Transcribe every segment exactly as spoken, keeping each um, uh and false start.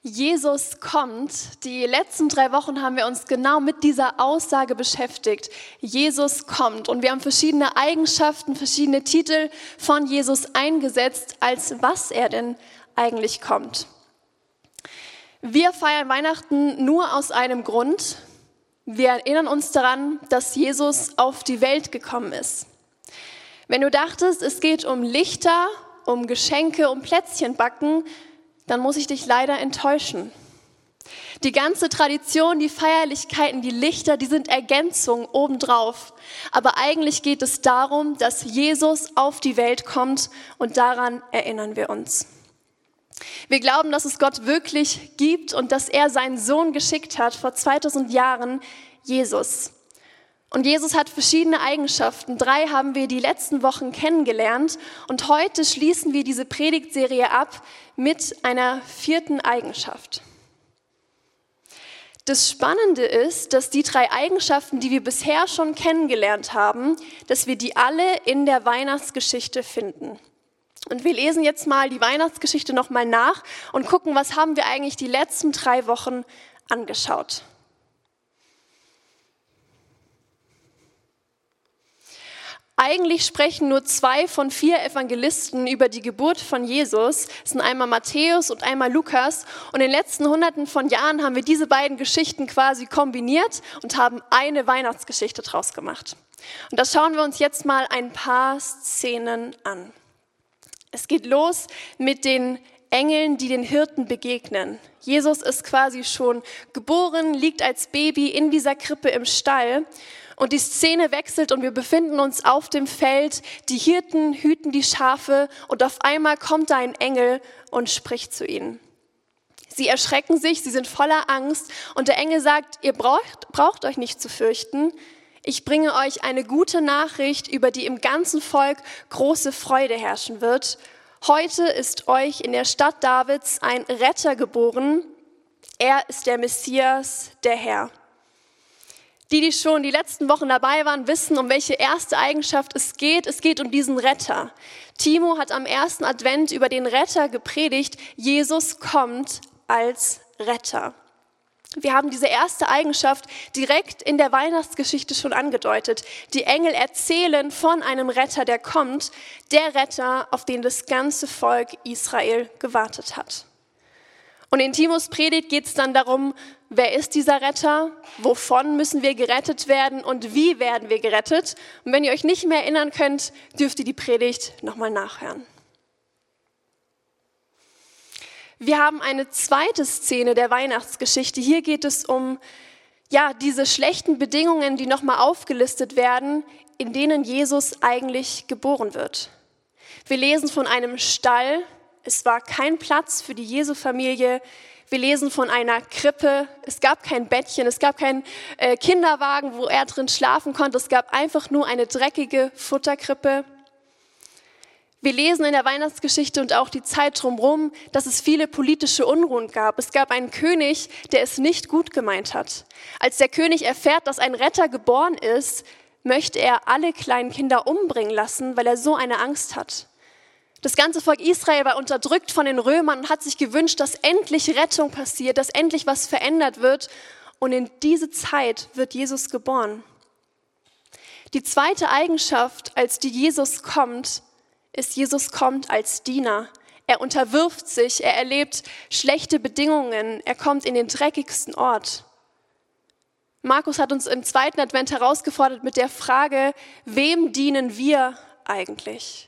Jesus kommt. Die letzten drei Wochen haben wir uns genau mit dieser Aussage beschäftigt. Jesus kommt. Und wir haben verschiedene Eigenschaften, verschiedene Titel von Jesus eingesetzt, als was er denn eigentlich kommt. Wir feiern Weihnachten nur aus einem Grund. Wir erinnern uns daran, dass Jesus auf die Welt gekommen ist. Wenn du dachtest, es geht um Lichter, um Geschenke, um Plätzchenbacken, dann muss ich dich leider enttäuschen. Die ganze Tradition, die Feierlichkeiten, die Lichter, die sind Ergänzung obendrauf. Aber eigentlich geht es darum, dass Jesus auf die Welt kommt und daran erinnern wir uns. Wir glauben, dass es Gott wirklich gibt und dass er seinen Sohn geschickt hat vor zweitausend Jahren, Jesus. Und Jesus hat verschiedene Eigenschaften. Drei haben wir die letzten Wochen kennengelernt. Und heute schließen wir diese Predigtserie ab mit einer vierten Eigenschaft. Das Spannende ist, dass die drei Eigenschaften, die wir bisher schon kennengelernt haben, dass wir die alle in der Weihnachtsgeschichte finden. Und wir lesen jetzt mal die Weihnachtsgeschichte nochmal nach und gucken, was haben wir eigentlich die letzten drei Wochen angeschaut. Eigentlich sprechen nur zwei von vier Evangelisten über die Geburt von Jesus. Das sind einmal Matthäus und einmal Lukas. Und in den letzten Hunderten von Jahren haben wir diese beiden Geschichten quasi kombiniert und haben eine Weihnachtsgeschichte draus gemacht. Und da schauen wir uns jetzt mal ein paar Szenen an. Es geht los mit den Engeln, die den Hirten begegnen. Jesus ist quasi schon geboren, liegt als Baby in dieser Krippe im Stall. Und die Szene wechselt und wir befinden uns auf dem Feld. Die Hirten hüten die Schafe und auf einmal kommt da ein Engel und spricht zu ihnen. Sie erschrecken sich, sie sind voller Angst und der Engel sagt, ihr braucht, braucht euch nicht zu fürchten. Ich bringe euch eine gute Nachricht, über die im ganzen Volk große Freude herrschen wird. Heute ist euch in der Stadt Davids ein Retter geboren. Er ist der Messias, der Herr. Die, die schon die letzten Wochen dabei waren, wissen, um welche erste Eigenschaft es geht. Es geht um diesen Retter. Timo hat am ersten Advent über den Retter gepredigt. Jesus kommt als Retter. Wir haben diese erste Eigenschaft direkt in der Weihnachtsgeschichte schon angedeutet. Die Engel erzählen von einem Retter, der kommt. Der Retter, auf den das ganze Volk Israel gewartet hat. Und in Timos Predigt geht es dann darum, wer ist dieser Retter, wovon müssen wir gerettet werden und wie werden wir gerettet. Und wenn ihr euch nicht mehr erinnern könnt, dürft ihr die Predigt nochmal nachhören. Wir haben eine zweite Szene der Weihnachtsgeschichte. Hier geht es um ja, diese schlechten Bedingungen, die nochmal aufgelistet werden, in denen Jesus eigentlich geboren wird. Wir lesen von einem Stall. Es war kein Platz für die Jesu-Familie. Wir lesen von einer Krippe. Es gab kein Bettchen, es gab keinen äh, Kinderwagen, wo er drin schlafen konnte. Es gab einfach nur eine dreckige Futterkrippe. Wir lesen in der Weihnachtsgeschichte und auch die Zeit drumherum, dass es viele politische Unruhen gab. Es gab einen König, der es nicht gut gemeint hat. Als der König erfährt, dass ein Retter geboren ist, möchte er alle kleinen Kinder umbringen lassen, weil er so eine Angst hat. Das ganze Volk Israel war unterdrückt von den Römern und hat sich gewünscht, dass endlich Rettung passiert, dass endlich was verändert wird. Und in diese Zeit wird Jesus geboren. Die zweite Eigenschaft, als die Jesus kommt, ist, Jesus kommt als Diener. Er unterwirft sich, er erlebt schlechte Bedingungen, er kommt in den dreckigsten Ort. Markus hat uns im zweiten Advent herausgefordert mit der Frage, wem dienen wir eigentlich?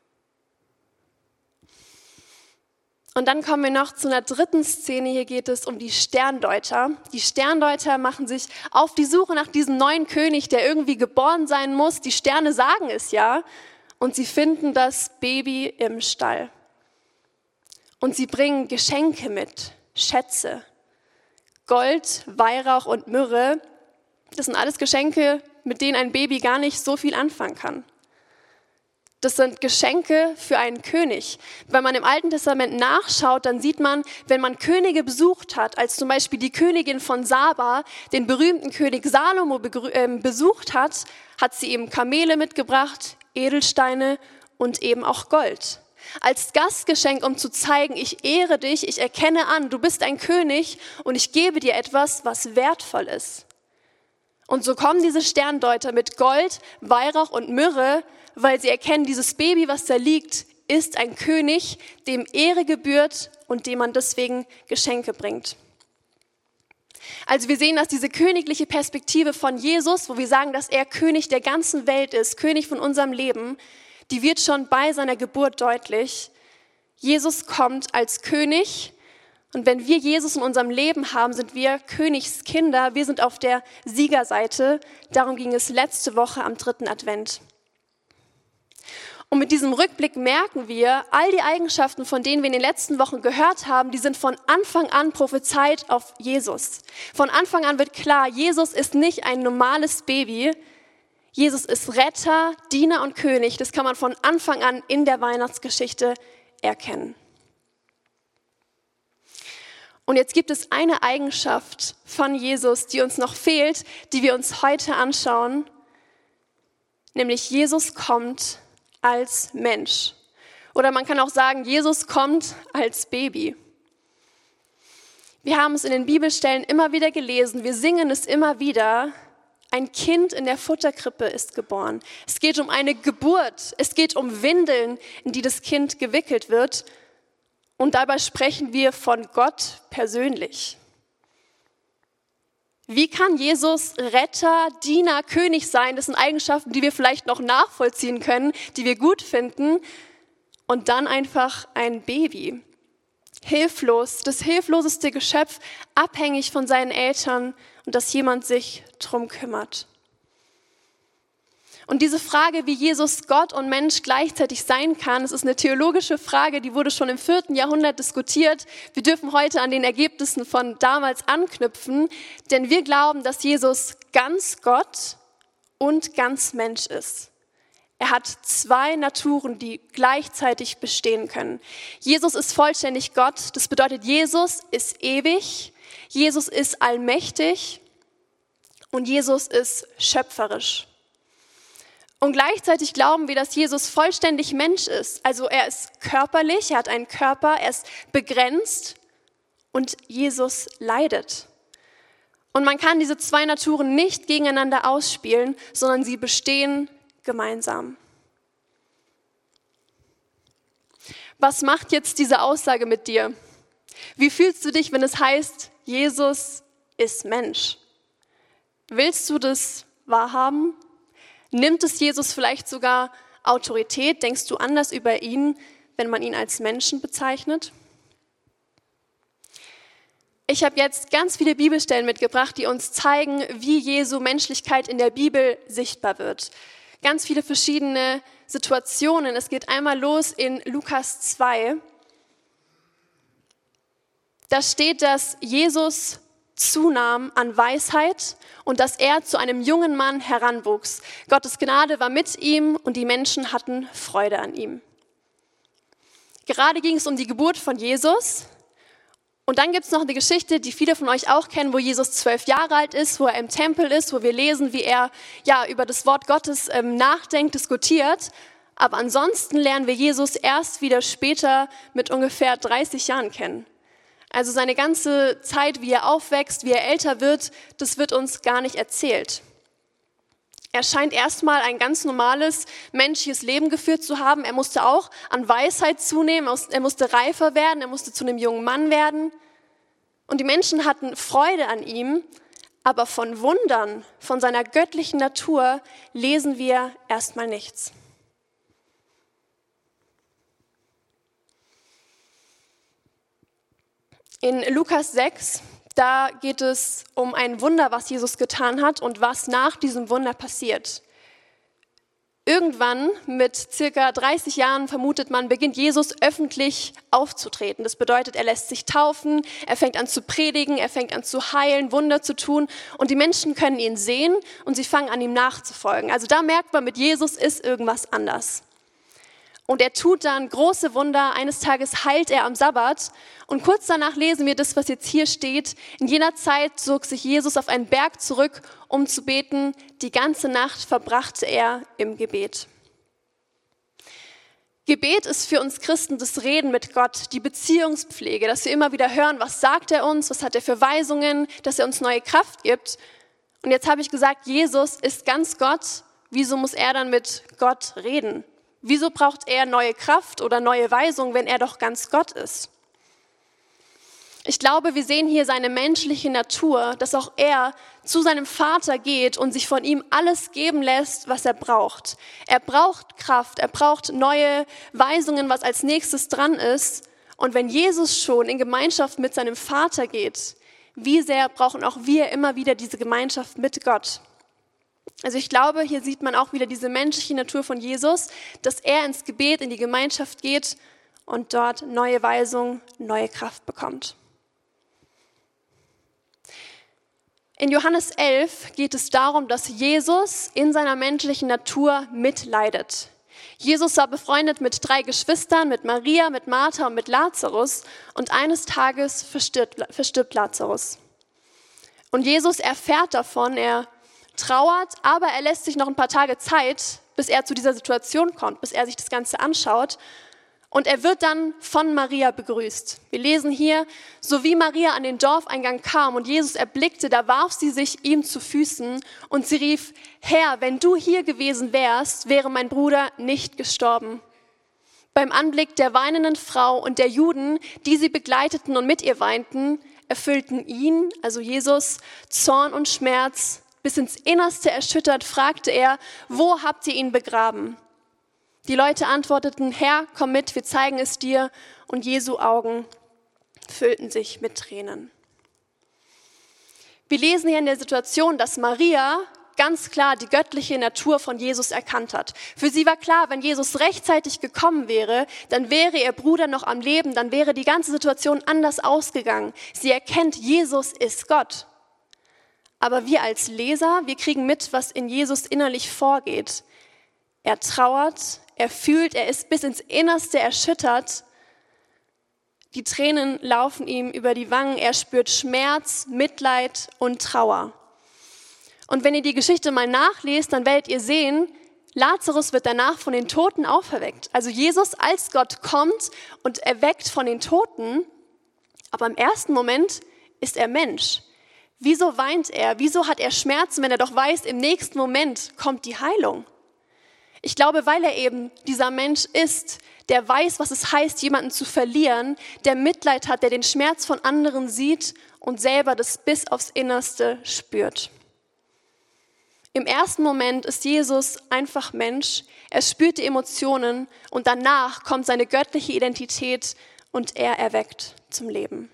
Und dann kommen wir noch zu einer dritten Szene. Hier geht es um die Sterndeuter. Die Sterndeuter machen sich auf die Suche nach diesem neuen König, der irgendwie geboren sein muss. Die Sterne sagen es ja. Und sie finden das Baby im Stall. Und sie bringen Geschenke mit, Schätze. Gold, Weihrauch und Myrrhe. Das sind alles Geschenke, mit denen ein Baby gar nicht so viel anfangen kann. Das sind Geschenke für einen König. Wenn man im Alten Testament nachschaut, dann sieht man, wenn man Könige besucht hat, als zum Beispiel die Königin von Saba, den berühmten König Salomo besucht hat, hat sie eben Kamele mitgebracht, Edelsteine und eben auch Gold. als Gastgeschenk, um zu zeigen, ich ehre dich, ich erkenne an, du bist ein König und ich gebe dir etwas, was wertvoll ist. Und so kommen diese Sterndeuter mit Gold, Weihrauch und Myrrhe, weil sie erkennen, dieses Baby, was da liegt, ist ein König, dem Ehre gebührt und dem man deswegen Geschenke bringt. Also wir sehen, dass diese königliche Perspektive von Jesus, wo wir sagen, dass er König der ganzen Welt ist, König von unserem Leben, die wird schon bei seiner Geburt deutlich. Jesus kommt als König und wenn wir Jesus in unserem Leben haben, sind wir Königskinder, wir sind auf der Siegerseite. Darum ging es letzte Woche am dritten Advent. Und mit diesem Rückblick merken wir, all die Eigenschaften, von denen wir in den letzten Wochen gehört haben, die sind von Anfang an prophezeit auf Jesus. Von Anfang an wird klar, Jesus ist nicht ein normales Baby. Jesus ist Retter, Diener und König. Das kann man von Anfang an in der Weihnachtsgeschichte erkennen. Und jetzt gibt es eine Eigenschaft von Jesus, die uns noch fehlt, die wir uns heute anschauen, nämlich Jesus kommt als Mensch. Oder man kann auch sagen, Jesus kommt als Baby. Wir haben es in den Bibelstellen immer wieder gelesen, wir singen es immer wieder. Ein Kind in der Futterkrippe ist geboren. Es geht um eine Geburt, es geht um Windeln, in die das Kind gewickelt wird. Und dabei sprechen wir von Gott persönlich. Wie kann Jesus Retter, Diener, König sein? Das sind Eigenschaften, die wir vielleicht noch nachvollziehen können, die wir gut finden. Und dann einfach ein Baby. Hilflos, das hilfloseste Geschöpf, abhängig von seinen Eltern und dass jemand sich drum kümmert. Und diese Frage, wie Jesus Gott und Mensch gleichzeitig sein kann, das ist eine theologische Frage, die wurde schon im vierten Jahrhundert diskutiert. Wir dürfen heute an den Ergebnissen von damals anknüpfen, denn wir glauben, dass Jesus ganz Gott und ganz Mensch ist. Er hat zwei Naturen, die gleichzeitig bestehen können. Jesus ist vollständig Gott, das bedeutet, Jesus ist ewig, Jesus ist allmächtig und Jesus ist schöpferisch. Und gleichzeitig glauben wir, dass Jesus vollständig Mensch ist. Also er ist körperlich, er hat einen Körper, er ist begrenzt und Jesus leidet. Und man kann diese zwei Naturen nicht gegeneinander ausspielen, sondern sie bestehen gemeinsam. Was macht jetzt diese Aussage mit dir? Wie fühlst du dich, wenn es heißt, Jesus ist Mensch? Willst du das wahrhaben? Nimmt es Jesus vielleicht sogar Autorität? Denkst du anders über ihn, wenn man ihn als Menschen bezeichnet? Ich habe jetzt ganz viele Bibelstellen mitgebracht, die uns zeigen, wie Jesu Menschlichkeit in der Bibel sichtbar wird. Ganz viele verschiedene Situationen. Es geht einmal los in Lukas zwei. Da steht, dass Jesus zunahm an Weisheit und dass er zu einem jungen Mann heranwuchs. Gottes Gnade war mit ihm und die Menschen hatten Freude an ihm. Gerade ging es um die Geburt von Jesus. Und dann gibt es noch eine Geschichte, die viele von euch auch kennen, wo Jesus zwölf Jahre alt ist, wo er im Tempel ist, wo wir lesen, wie er ja über das Wort Gottes ähm, nachdenkt, diskutiert. Aber ansonsten lernen wir Jesus erst wieder später mit ungefähr dreißig Jahren kennen. Also seine ganze Zeit, wie er aufwächst, wie er älter wird, das wird uns gar nicht erzählt. Er scheint erstmal ein ganz normales menschliches Leben geführt zu haben. Er musste auch an Weisheit zunehmen, er musste reifer werden, er musste zu einem jungen Mann werden. Und die Menschen hatten Freude an ihm, aber von Wundern, von seiner göttlichen Natur lesen wir erstmal nichts. In Lukas sechs, da geht es um ein Wunder, was Jesus getan hat und was nach diesem Wunder passiert. Irgendwann, mit circa dreißig Jahren, vermutet man, beginnt Jesus öffentlich aufzutreten. Das bedeutet, er lässt sich taufen, er fängt an zu predigen, er fängt an zu heilen, Wunder zu tun und die Menschen können ihn sehen und sie fangen an, ihm nachzufolgen. Also da merkt man, mit Jesus ist irgendwas anders. Und er tut dann große Wunder. Eines Tages heilt er am Sabbat. Und kurz danach lesen wir das, was jetzt hier steht. In jener Zeit zog sich Jesus auf einen Berg zurück, um zu beten. Die ganze Nacht verbrachte er im Gebet. Gebet ist für uns Christen das Reden mit Gott, die Beziehungspflege, dass wir immer wieder hören, was sagt er uns, was hat er für Weisungen, dass er uns neue Kraft gibt. Und jetzt habe ich gesagt, Jesus ist ganz Gott. Wieso muss er dann mit Gott reden? Wieso braucht er neue Kraft oder neue Weisungen, wenn er doch ganz Gott ist? Ich glaube, wir sehen hier seine menschliche Natur, dass auch er zu seinem Vater geht und sich von ihm alles geben lässt, was er braucht. Er braucht Kraft, er braucht neue Weisungen, was als nächstes dran ist. Und wenn Jesus schon in Gemeinschaft mit seinem Vater geht, wie sehr brauchen auch wir immer wieder diese Gemeinschaft mit Gott? Also ich glaube, hier sieht man auch wieder diese menschliche Natur von Jesus, dass er ins Gebet, in die Gemeinschaft geht und dort neue Weisungen, neue Kraft bekommt. In Johannes elf geht es darum, dass Jesus in seiner menschlichen Natur mitleidet. Jesus war befreundet mit drei Geschwistern, mit Maria, mit Martha und mit Lazarus. Und eines Tages verstirbt, verstirbt Lazarus. Und Jesus erfährt davon, er trauert, aber er lässt sich noch ein paar Tage Zeit, bis er zu dieser Situation kommt, bis er sich das Ganze anschaut. Und er wird dann von Maria begrüßt. Wir lesen hier, so wie Maria an den Dorfeingang kam und Jesus erblickte, da warf sie sich ihm zu Füßen und sie rief, Herr, wenn du hier gewesen wärst, wäre mein Bruder nicht gestorben. Beim Anblick der weinenden Frau und der Juden, die sie begleiteten und mit ihr weinten, erfüllten ihn, also Jesus, Zorn und Schmerz. Bis ins Innerste erschüttert, fragte er, wo habt ihr ihn begraben? Die Leute antworteten, Herr, komm mit, wir zeigen es dir. Und Jesu Augen füllten sich mit Tränen. Wir lesen hier in der Situation, dass Maria ganz klar die göttliche Natur von Jesus erkannt hat. Für sie war klar, wenn Jesus rechtzeitig gekommen wäre, dann wäre ihr Bruder noch am Leben, dann wäre die ganze Situation anders ausgegangen. Sie erkennt, Jesus ist Gott. Aber wir als Leser, wir kriegen mit, was in Jesus innerlich vorgeht. Er trauert, er fühlt, er ist bis ins Innerste erschüttert. Die Tränen laufen ihm über die Wangen, er spürt Schmerz, Mitleid und Trauer. Und wenn ihr die Geschichte mal nachlest, dann werdet ihr sehen, Lazarus wird danach von den Toten auferweckt. Also Jesus als Gott kommt und erweckt von den Toten, aber im ersten Moment ist er Mensch. Wieso weint er? Wieso hat er Schmerzen, wenn er doch weiß, im nächsten Moment kommt die Heilung? Ich glaube, weil er eben dieser Mensch ist, der weiß, was es heißt, jemanden zu verlieren, der Mitleid hat, der den Schmerz von anderen sieht und selber das bis aufs Innerste spürt. Im ersten Moment ist Jesus einfach Mensch, er spürt die Emotionen und danach kommt seine göttliche Identität und er erweckt zum Leben.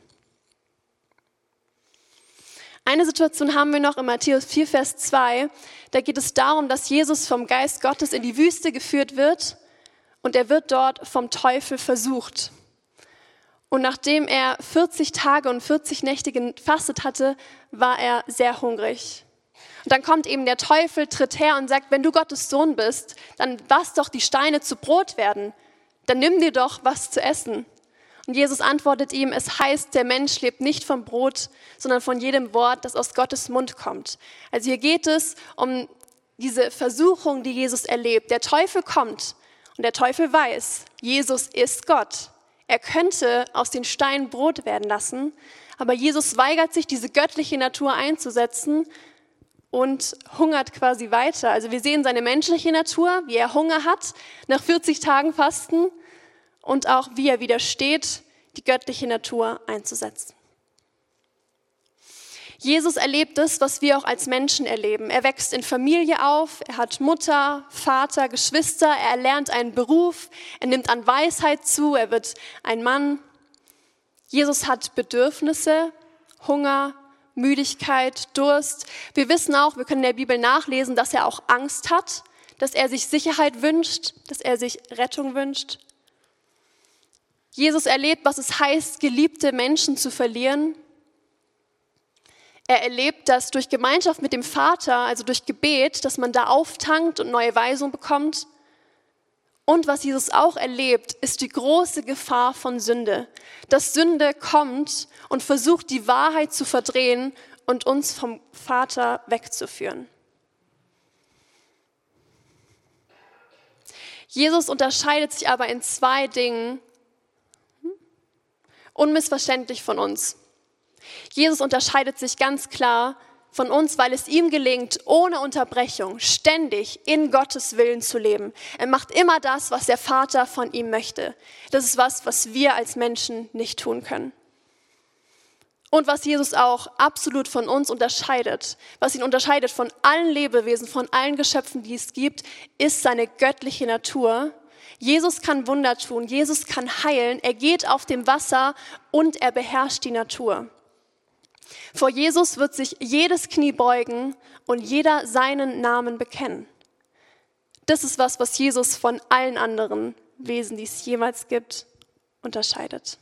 Eine Situation haben wir noch in Matthäus vier, Vers zwei. Da geht es darum, dass Jesus vom Geist Gottes in die Wüste geführt wird und er wird dort vom Teufel versucht. Und nachdem er vierzig Tage und vierzig Nächte gefastet hatte, war er sehr hungrig. Und dann kommt eben der Teufel, tritt her und sagt, wenn du Gottes Sohn bist, dann lass doch die Steine zu Brot werden. Dann nimm dir doch was zu essen. Und Jesus antwortet ihm, es heißt, der Mensch lebt nicht vom Brot, sondern von jedem Wort, das aus Gottes Mund kommt. Also hier geht es um diese Versuchung, die Jesus erlebt. Der Teufel kommt und der Teufel weiß, Jesus ist Gott. Er könnte aus den Steinen Brot werden lassen, aber Jesus weigert sich, diese göttliche Natur einzusetzen und hungert quasi weiter. Also wir sehen seine menschliche Natur, wie er Hunger hat nach vierzig Tagen Fasten, und auch wie er widersteht, die göttliche Natur einzusetzen. Jesus erlebt das, was wir auch als Menschen erleben. Er wächst in Familie auf, er hat Mutter, Vater, Geschwister, er lernt einen Beruf, er nimmt an Weisheit zu, er wird ein Mann. Jesus hat Bedürfnisse, Hunger, Müdigkeit, Durst. Wir wissen auch, wir können in der Bibel nachlesen, dass er auch Angst hat, dass er sich Sicherheit wünscht, dass er sich Rettung wünscht. Jesus erlebt, was es heißt, geliebte Menschen zu verlieren. Er erlebt das durch Gemeinschaft mit dem Vater, also durch Gebet, dass man da auftankt und neue Weisung bekommt. Und was Jesus auch erlebt, ist die große Gefahr von Sünde. Dass Sünde kommt und versucht, die Wahrheit zu verdrehen und uns vom Vater wegzuführen. Jesus unterscheidet sich aber in zwei Dingen unmissverständlich von uns. Jesus unterscheidet sich ganz klar von uns, weil es ihm gelingt, ohne Unterbrechung ständig in Gottes Willen zu leben. Er macht immer das, was der Vater von ihm möchte. Das ist was, was wir als Menschen nicht tun können. Und was Jesus auch absolut von uns unterscheidet, was ihn unterscheidet von allen Lebewesen, von allen Geschöpfen, die es gibt, ist seine göttliche Natur. Jesus kann Wunder tun, Jesus kann heilen, er geht auf dem Wasser und er beherrscht die Natur. Vor Jesus wird sich jedes Knie beugen und jeder seinen Namen bekennen. Das ist was, was Jesus von allen anderen Wesen, die es jemals gibt, unterscheidet.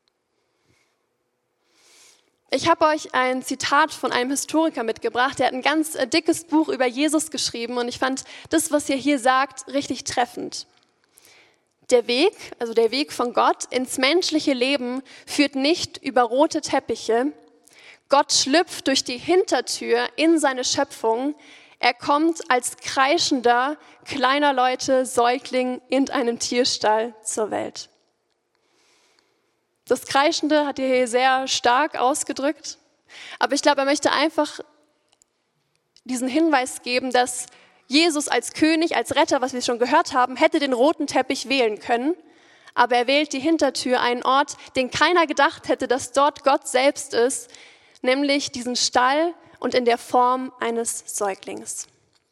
Ich habe euch ein Zitat von einem Historiker mitgebracht, der hat ein ganz äh, dickes Buch über Jesus geschrieben und ich fand das, was er hier sagt, richtig treffend. Der Weg, also der Weg von Gott ins menschliche Leben führt nicht über rote Teppiche. Gott schlüpft durch die Hintertür in seine Schöpfung. Er kommt als kreischender, kleiner Leute, Säugling in einem Tierstall zur Welt. Das Kreischende hat er hier sehr stark ausgedrückt, aber ich glaube, er möchte einfach diesen Hinweis geben, dass Jesus als König, als Retter, was wir schon gehört haben, hätte den roten Teppich wählen können, aber er wählt die Hintertür, einen Ort, den keiner gedacht hätte, dass dort Gott selbst ist, nämlich diesen Stall und in der Form eines Säuglings.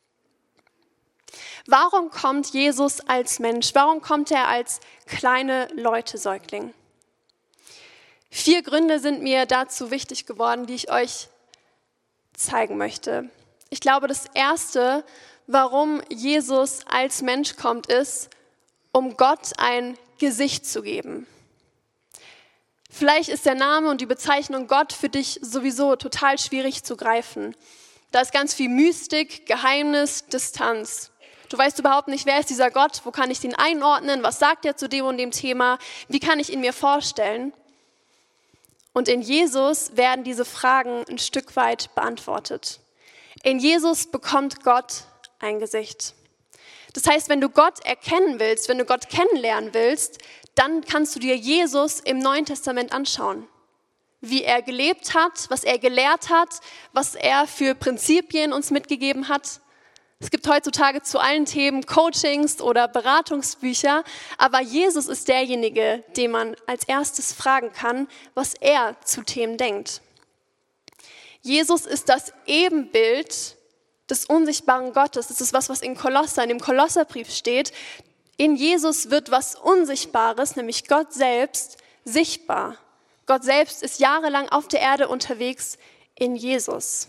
Warum kommt Jesus als Mensch? Warum kommt er als kleine Leute-Säugling? Vier Gründe sind mir dazu wichtig geworden, die ich euch zeigen möchte. Ich glaube, das Erste, warum Jesus als Mensch kommt, ist, um Gott ein Gesicht zu geben. Vielleicht ist der Name und die Bezeichnung Gott für dich sowieso total schwierig zu greifen. Da ist ganz viel Mystik, Geheimnis, Distanz. Du weißt überhaupt nicht, wer ist dieser Gott, wo kann ich den einordnen, was sagt er zu dem und dem Thema, wie kann ich ihn mir vorstellen? Und in Jesus werden diese Fragen ein Stück weit beantwortet. In Jesus bekommt Gott ein Gesicht. Das heißt, wenn du Gott erkennen willst, wenn du Gott kennenlernen willst, dann kannst du dir Jesus im Neuen Testament anschauen. Wie er gelebt hat, was er gelehrt hat, was er für Prinzipien uns mitgegeben hat. Es gibt heutzutage zu allen Themen Coachings oder Beratungsbücher, aber Jesus ist derjenige, den man als erstes fragen kann, was er zu Themen denkt. Jesus ist das Ebenbild des unsichtbaren Gottes. Das ist was, was in Kolosser, in dem Kolosserbrief steht. In Jesus wird was Unsichtbares, nämlich Gott selbst, sichtbar. Gott selbst ist jahrelang auf der Erde unterwegs in Jesus.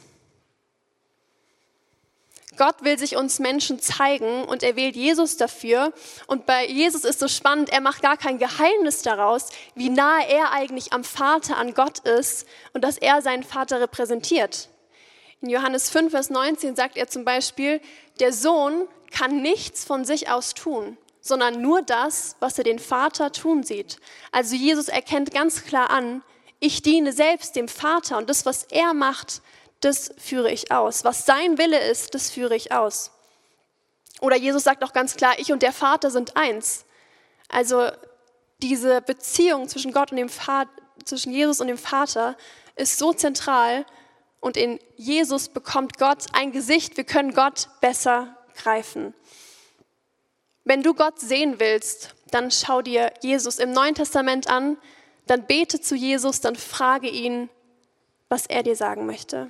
Gott will sich uns Menschen zeigen und er wählt Jesus dafür. Und bei Jesus ist so spannend, er macht gar kein Geheimnis daraus, wie nahe er eigentlich am Vater, an Gott ist und dass er seinen Vater repräsentiert. In Johannes fünf, Vers neunzehn sagt er zum Beispiel, der Sohn kann nichts von sich aus tun, sondern nur das, was er den Vater tun sieht. Also Jesus erkennt ganz klar an, ich diene selbst dem Vater und das, was er macht, das führe ich aus. Was sein Wille ist, das führe ich aus. Oder Jesus sagt auch ganz klar, ich und der Vater sind eins. Also diese Beziehung zwischen Gott und dem Vater, zwischen Jesus und dem Vater ist so zentral und in Jesus bekommt Gott ein Gesicht. Wir können Gott besser greifen. Wenn du Gott sehen willst, dann schau dir Jesus im Neuen Testament an, dann bete zu Jesus, dann frage ihn, was er dir sagen möchte.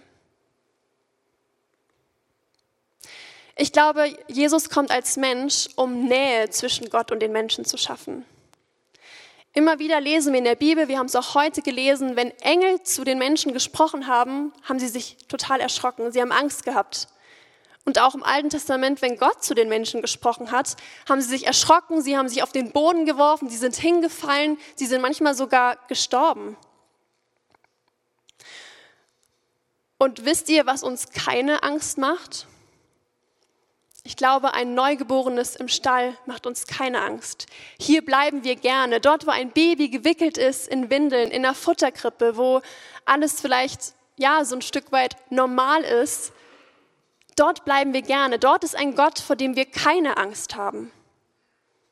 Ich glaube, Jesus kommt als Mensch, um Nähe zwischen Gott und den Menschen zu schaffen. Immer wieder lesen wir in der Bibel, wir haben es auch heute gelesen, wenn Engel zu den Menschen gesprochen haben, haben sie sich total erschrocken, sie haben Angst gehabt. Und auch im Alten Testament, wenn Gott zu den Menschen gesprochen hat, haben sie sich erschrocken, sie haben sich auf den Boden geworfen, sie sind hingefallen, sie sind manchmal sogar gestorben. Und wisst ihr, was uns keine Angst macht? Ich glaube, ein Neugeborenes im Stall macht uns keine Angst. Hier bleiben wir gerne. Dort, wo ein Baby gewickelt ist in Windeln, in einer Futterkrippe, wo alles vielleicht ja so ein Stück weit normal ist, dort bleiben wir gerne. Dort ist ein Gott, vor dem wir keine Angst haben.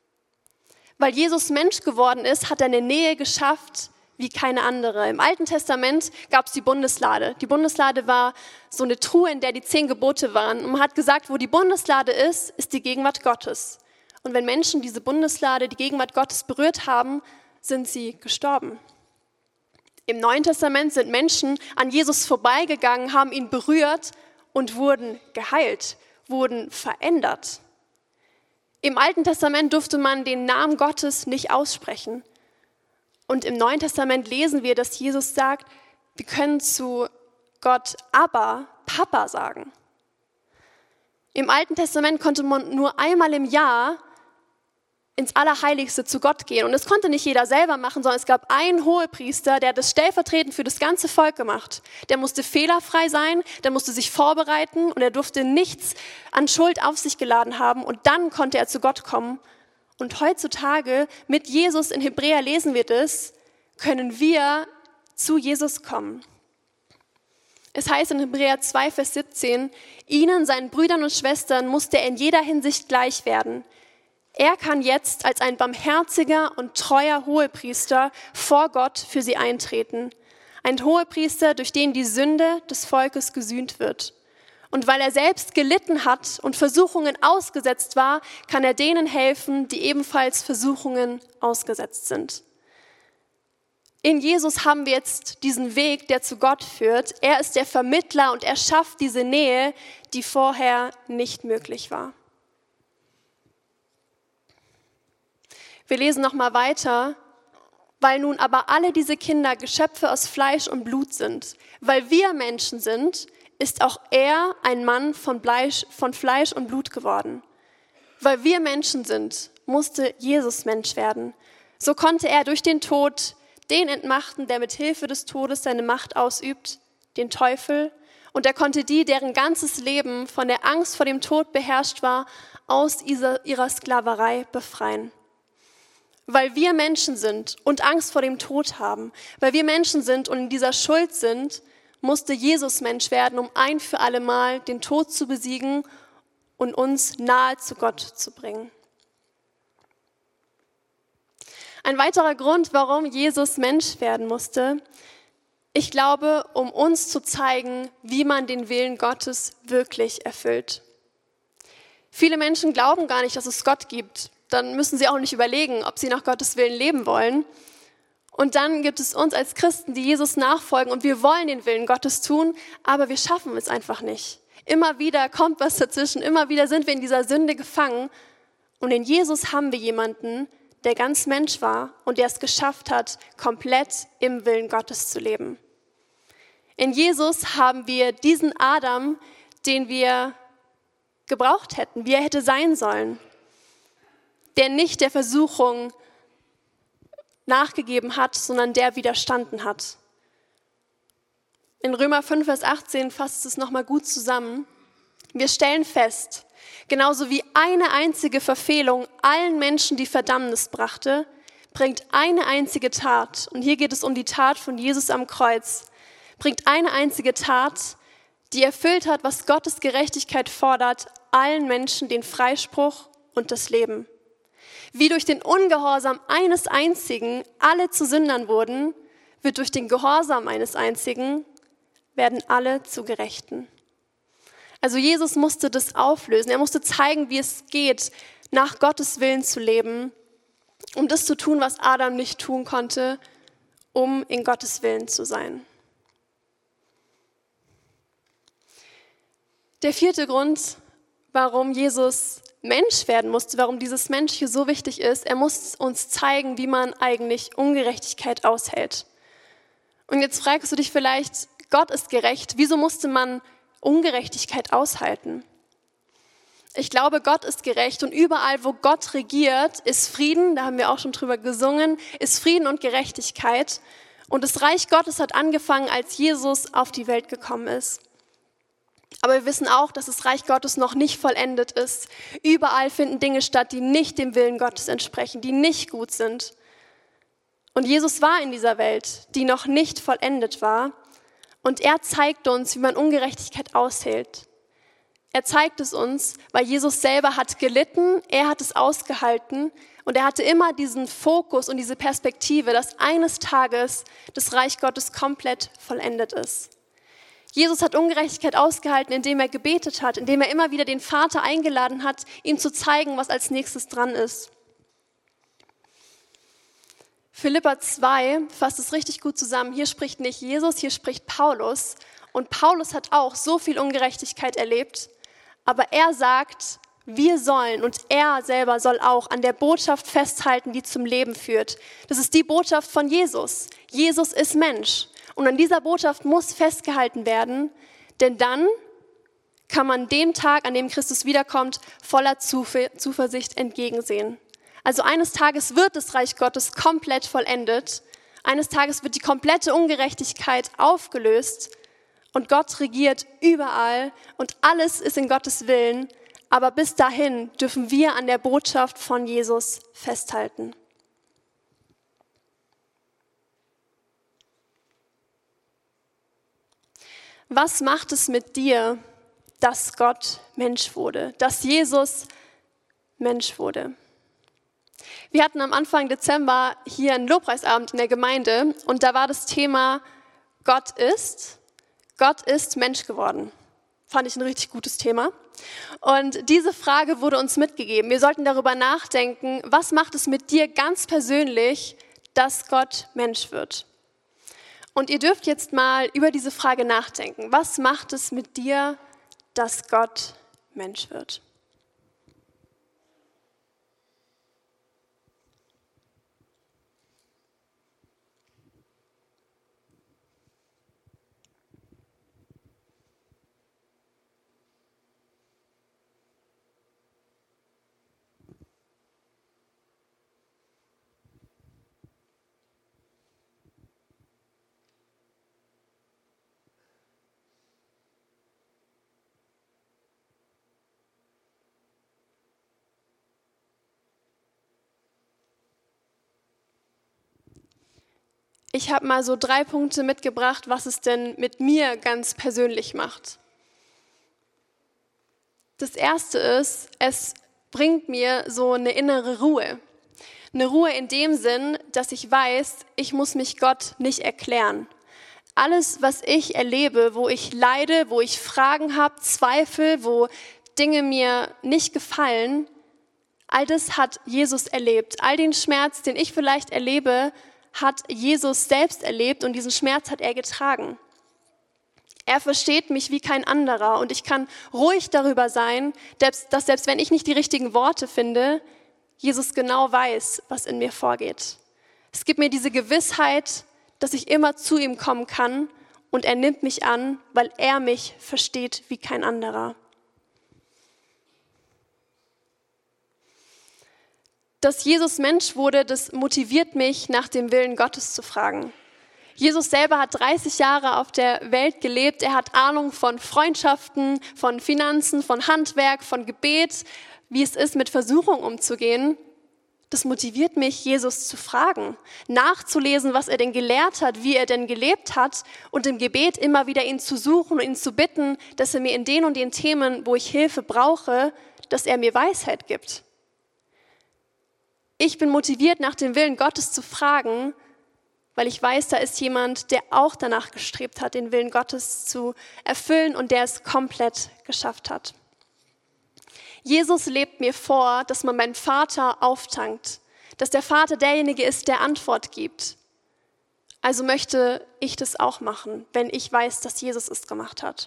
Weil Jesus Mensch geworden ist, hat er eine Nähe geschafft wie keine andere. Im Alten Testament gab es die Bundeslade. Die Bundeslade war so eine Truhe, in der die zehn Gebote waren. Und man hat gesagt, wo die Bundeslade ist, ist die Gegenwart Gottes. Und wenn Menschen diese Bundeslade, die Gegenwart Gottes berührt haben, sind sie gestorben. Im Neuen Testament sind Menschen an Jesus vorbeigegangen, haben ihn berührt und wurden geheilt, wurden verändert. Im Alten Testament durfte man den Namen Gottes nicht aussprechen. Und im Neuen Testament lesen wir, dass Jesus sagt, wir können zu Gott Abba, Papa sagen. Im Alten Testament konnte man nur einmal im Jahr ins Allerheiligste zu Gott gehen. Und das konnte nicht jeder selber machen, sondern es gab einen Hohepriester, der hat das stellvertretend für das ganze Volk gemacht. Der musste fehlerfrei sein, der musste sich vorbereiten und er durfte nichts an Schuld auf sich geladen haben. Und dann konnte er zu Gott kommen. Und heutzutage, mit Jesus, in Hebräer lesen wir das, können wir zu Jesus kommen. Es heißt in Hebräer zwei, Vers siebzehn, ihnen, seinen Brüdern und Schwestern, musste er in jeder Hinsicht gleich werden. Er kann jetzt als ein barmherziger und treuer Hohepriester vor Gott für sie eintreten. Ein Hohepriester, durch den die Sünde des Volkes gesühnt wird. Und weil er selbst gelitten hat und Versuchungen ausgesetzt war, kann er denen helfen, die ebenfalls Versuchungen ausgesetzt sind. In Jesus haben wir jetzt diesen Weg, der zu Gott führt. Er ist der Vermittler und er schafft diese Nähe, die vorher nicht möglich war. Wir lesen nochmal weiter. Weil nun aber alle diese Kinder Geschöpfe aus Fleisch und Blut sind, weil wir Menschen sind, ist auch er ein Mann von Fleisch und Blut geworden. Weil wir Menschen sind, musste Jesus Mensch werden. So konnte er durch den Tod den entmachten, der mit Hilfe des Todes seine Macht ausübt, den Teufel. Und er konnte die, deren ganzes Leben von der Angst vor dem Tod beherrscht war, aus ihrer Sklaverei befreien. Weil wir Menschen sind und Angst vor dem Tod haben, weil wir Menschen sind und in dieser Schuld sind, musste Jesus Mensch werden, um ein für alle Mal den Tod zu besiegen und uns nahe zu Gott zu bringen. Ein weiterer Grund, warum Jesus Mensch werden musste, ich glaube, um uns zu zeigen, wie man den Willen Gottes wirklich erfüllt. Viele Menschen glauben gar nicht, dass es Gott gibt. Dann müssen sie auch nicht überlegen, ob sie nach Gottes Willen leben wollen. Und dann gibt es uns als Christen, die Jesus nachfolgen und wir wollen den Willen Gottes tun, aber wir schaffen es einfach nicht. Immer wieder kommt was dazwischen, immer wieder sind wir in dieser Sünde gefangen. Und in Jesus haben wir jemanden, der ganz Mensch war und der es geschafft hat, komplett im Willen Gottes zu leben. In Jesus haben wir diesen Adam, den wir gebraucht hätten, wie er hätte sein sollen, der nicht der Versuchung nachgegeben hat, sondern der widerstanden hat. In Römer fünf, Vers achtzehn fasst es nochmal gut zusammen. Wir stellen fest, genauso wie eine einzige Verfehlung allen Menschen die Verdammnis brachte, bringt eine einzige Tat, und hier geht es um die Tat von Jesus am Kreuz, bringt eine einzige Tat, die erfüllt hat, was Gottes Gerechtigkeit fordert, allen Menschen den Freispruch und das Leben. Wie durch den Ungehorsam eines Einzigen alle zu Sündern wurden, wird durch den Gehorsam eines Einzigen werden alle zu Gerechten. Also Jesus musste das auflösen. Er musste zeigen, wie es geht, nach Gottes Willen zu leben, um das zu tun, was Adam nicht tun konnte, um in Gottes Willen zu sein. Der vierte Grund, warum Jesus Mensch werden musste, warum dieses Menschliche so wichtig ist, er muss uns zeigen, wie man eigentlich Ungerechtigkeit aushält. Und jetzt fragst du dich vielleicht, Gott ist gerecht, wieso musste man Ungerechtigkeit aushalten? Ich glaube, Gott ist gerecht und überall, wo Gott regiert, ist Frieden, da haben wir auch schon drüber gesungen, ist Frieden und Gerechtigkeit. Und das Reich Gottes hat angefangen, als Jesus auf die Welt gekommen ist. Aber wir wissen auch, dass das Reich Gottes noch nicht vollendet ist. Überall finden Dinge statt, die nicht dem Willen Gottes entsprechen, die nicht gut sind. Und Jesus war in dieser Welt, die noch nicht vollendet war. Und er zeigt uns, wie man Ungerechtigkeit aushält. Er zeigt es uns, weil Jesus selber hat gelitten, er hat es ausgehalten Und er hatte immer diesen Fokus und diese Perspektive, dass eines Tages das Reich Gottes komplett vollendet ist. Jesus hat Ungerechtigkeit ausgehalten, indem er gebetet hat, indem er immer wieder den Vater eingeladen hat, ihm zu zeigen, was als nächstes dran ist. Philipper zwei fasst es richtig gut zusammen. Hier spricht nicht Jesus, hier spricht Paulus. Und Paulus hat auch so viel Ungerechtigkeit erlebt, aber er sagt, wir sollen und er selber soll auch an der Botschaft festhalten, die zum Leben führt. Das ist die Botschaft von Jesus. Jesus ist Mensch. Und an dieser Botschaft muss festgehalten werden, denn dann kann man dem Tag, an dem Christus wiederkommt, voller Zuversicht entgegensehen. Also eines Tages wird das Reich Gottes komplett vollendet. Eines Tages wird die komplette Ungerechtigkeit aufgelöst und Gott regiert überall und alles ist in Gottes Willen. Aber bis dahin dürfen wir an der Botschaft von Jesus festhalten. Was macht es mit dir, dass Gott Mensch wurde, dass Jesus Mensch wurde? Wir hatten am Anfang Dezember hier einen Lobpreisabend in der Gemeinde und da war das Thema Gott ist, Gott ist Mensch geworden. Fand ich ein richtig gutes Thema. Und diese Frage wurde uns mitgegeben. Wir sollten darüber nachdenken, was macht es mit dir ganz persönlich, dass Gott Mensch wird? Und ihr dürft jetzt mal über diese Frage nachdenken. Was macht es mit dir, dass Gott Mensch wird? Ich habe mal so drei Punkte mitgebracht, was es denn mit mir ganz persönlich macht. Das erste ist, es bringt mir so eine innere Ruhe. Eine Ruhe in dem Sinn, dass ich weiß, ich muss mich Gott nicht erklären. Alles, was ich erlebe, wo ich leide, wo ich Fragen habe, Zweifel, wo Dinge mir nicht gefallen, all das hat Jesus erlebt. All den Schmerz, den ich vielleicht erlebe, hat Jesus selbst erlebt und diesen Schmerz hat er getragen. Er versteht mich wie kein anderer und ich kann ruhig darüber sein, dass selbst wenn ich nicht die richtigen Worte finde, Jesus genau weiß, was in mir vorgeht. Es gibt mir diese Gewissheit, dass ich immer zu ihm kommen kann und er nimmt mich an, weil er mich versteht wie kein anderer. Dass Jesus Mensch wurde, das motiviert mich, nach dem Willen Gottes zu fragen. Jesus selber hat dreißig Jahre auf der Welt gelebt. Er hat Ahnung von Freundschaften, von Finanzen, von Handwerk, von Gebet, wie es ist, mit Versuchung umzugehen. Das motiviert mich, Jesus zu fragen, nachzulesen, was er denn gelehrt hat, wie er denn gelebt hat und im Gebet immer wieder ihn zu suchen und ihn zu bitten, dass er mir in den und den Themen, wo ich Hilfe brauche, dass er mir Weisheit gibt. Ich bin motiviert, nach dem Willen Gottes zu fragen, weil ich weiß, da ist jemand, der auch danach gestrebt hat, den Willen Gottes zu erfüllen und der es komplett geschafft hat. Jesus lebt mir vor, dass man beim Vater auftankt, dass der Vater derjenige ist, der Antwort gibt. Also möchte ich das auch machen, wenn ich weiß, dass Jesus es gemacht hat.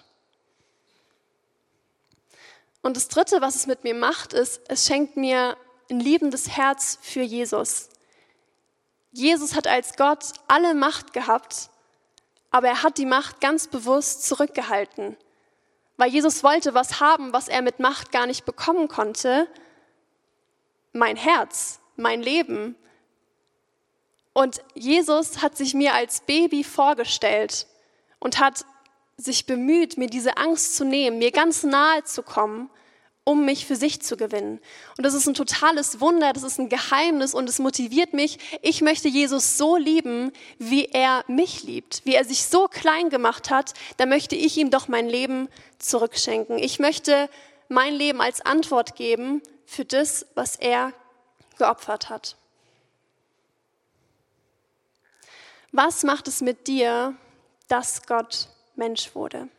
Und das Dritte, was es mit mir macht, ist, es schenkt mir ein liebendes Herz für Jesus. Jesus hat als Gott alle Macht gehabt, aber er hat die Macht ganz bewusst zurückgehalten, weil Jesus wollte was haben, was er mit Macht gar nicht bekommen konnte. Mein Herz, mein Leben. Und Jesus hat sich mir als Baby vorgestellt und hat sich bemüht, mir diese Angst zu nehmen, mir ganz nahe zu kommen, um mich für sich zu gewinnen. Und das ist ein totales Wunder, das ist ein Geheimnis und es motiviert mich. Ich möchte Jesus so lieben, wie er mich liebt, wie er sich so klein gemacht hat, da möchte ich ihm doch mein Leben zurückschenken. Ich möchte mein Leben als Antwort geben für das, was er geopfert hat. Was macht es mit dir, dass Gott Mensch wurde?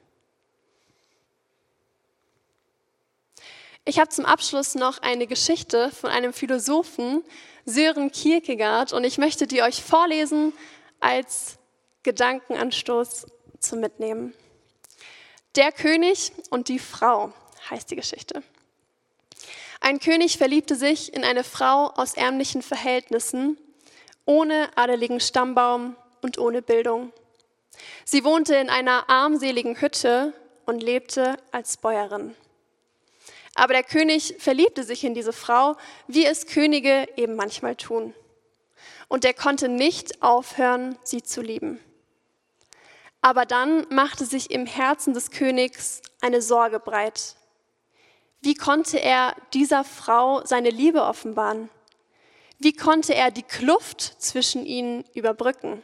Ich habe zum Abschluss noch eine Geschichte von einem Philosophen, Søren Kierkegaard, und ich möchte die euch vorlesen als Gedankenanstoß zum Mitnehmen. Der König und die Frau heißt die Geschichte. Ein König verliebte sich in eine Frau aus ärmlichen Verhältnissen, ohne adeligen Stammbaum und ohne Bildung. Sie wohnte in einer armseligen Hütte und lebte als Bäuerin. Aber der König verliebte sich in diese Frau, wie es Könige eben manchmal tun. Und er konnte nicht aufhören, sie zu lieben. Aber dann machte sich im Herzen des Königs eine Sorge breit. Wie konnte er dieser Frau seine Liebe offenbaren? Wie konnte er die Kluft zwischen ihnen überbrücken?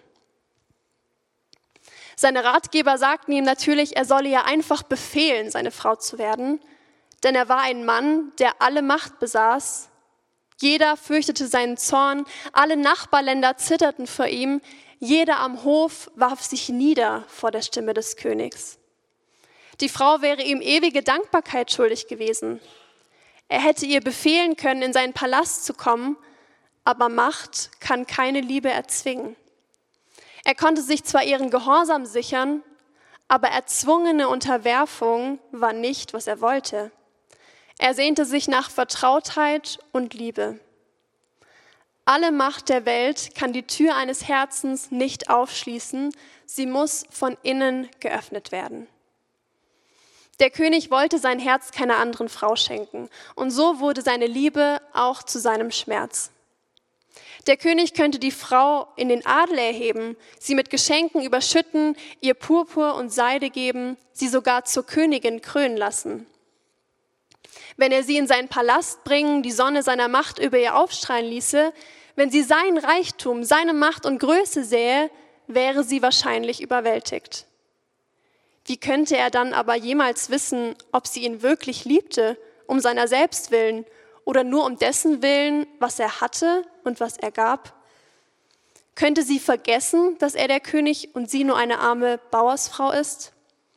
Seine Ratgeber sagten ihm natürlich, er solle ihr einfach befehlen, seine Frau zu werden, denn er war ein Mann, der alle Macht besaß. Jeder fürchtete seinen Zorn, alle Nachbarländer zitterten vor ihm, jeder am Hof warf sich nieder vor der Stimme des Königs. Die Frau wäre ihm ewige Dankbarkeit schuldig gewesen. Er hätte ihr befehlen können, in seinen Palast zu kommen, aber Macht kann keine Liebe erzwingen. Er konnte sich zwar ihren Gehorsam sichern, aber erzwungene Unterwerfung war nicht, was er wollte. Er sehnte sich nach Vertrautheit und Liebe. Alle Macht der Welt kann die Tür eines Herzens nicht aufschließen, sie muss von innen geöffnet werden. Der König wollte sein Herz keiner anderen Frau schenken, und so wurde seine Liebe auch zu seinem Schmerz. Der König könnte die Frau in den Adel erheben, sie mit Geschenken überschütten, ihr Purpur und Seide geben, sie sogar zur Königin krönen lassen. Wenn er sie in seinen Palast bringen, die Sonne seiner Macht über ihr aufstrahlen ließe, wenn sie seinen Reichtum, seine Macht und Größe sähe, wäre sie wahrscheinlich überwältigt. Wie könnte er dann aber jemals wissen, ob sie ihn wirklich liebte, um seiner selbst willen oder nur um dessen Willen, was er hatte und was er gab? Könnte sie vergessen, dass er der König und sie nur eine arme Bauersfrau ist?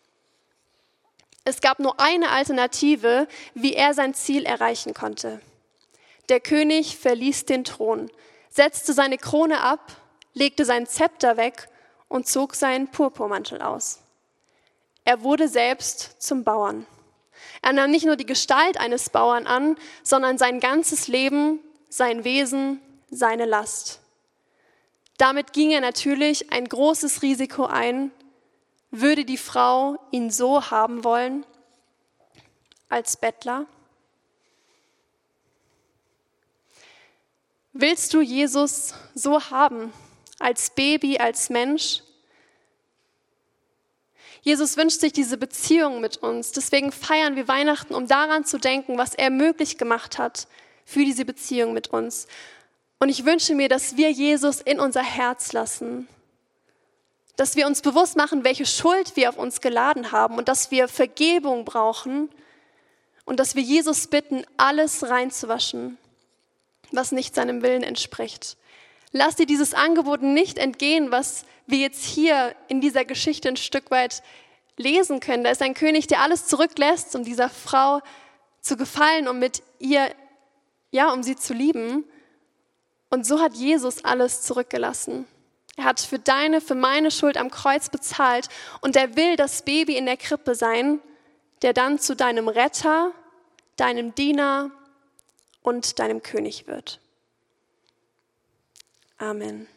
Es gab nur eine Alternative, wie er sein Ziel erreichen konnte. Der König verließ den Thron, setzte seine Krone ab, legte sein Zepter weg und zog seinen Purpurmantel aus. Er wurde selbst zum Bauern. Er nahm nicht nur die Gestalt eines Bauern an, sondern sein ganzes Leben, sein Wesen, seine Last. Damit ging er natürlich ein großes Risiko ein. Würde die Frau ihn so haben wollen, als Bettler? Willst du Jesus so haben, als Baby, als Mensch? Jesus wünscht sich diese Beziehung mit uns. Deswegen feiern wir Weihnachten, um daran zu denken, was er möglich gemacht hat für diese Beziehung mit uns. Und ich wünsche mir, dass wir Jesus in unser Herz lassen. Dass wir uns bewusst machen, welche Schuld wir auf uns geladen haben und dass wir Vergebung brauchen und dass wir Jesus bitten, alles reinzuwaschen, was nicht seinem Willen entspricht. Lass dir dieses Angebot nicht entgehen, was wir jetzt hier in dieser Geschichte ein Stück weit lesen können. Da ist ein König, der alles zurücklässt, um dieser Frau zu gefallen, um mit ihr, ja, um sie zu lieben. Und so hat Jesus alles zurückgelassen. Er hat für deine, für meine Schuld am Kreuz bezahlt und er will das Baby in der Krippe sein, der dann zu deinem Retter, deinem Diener und deinem König wird. Amen.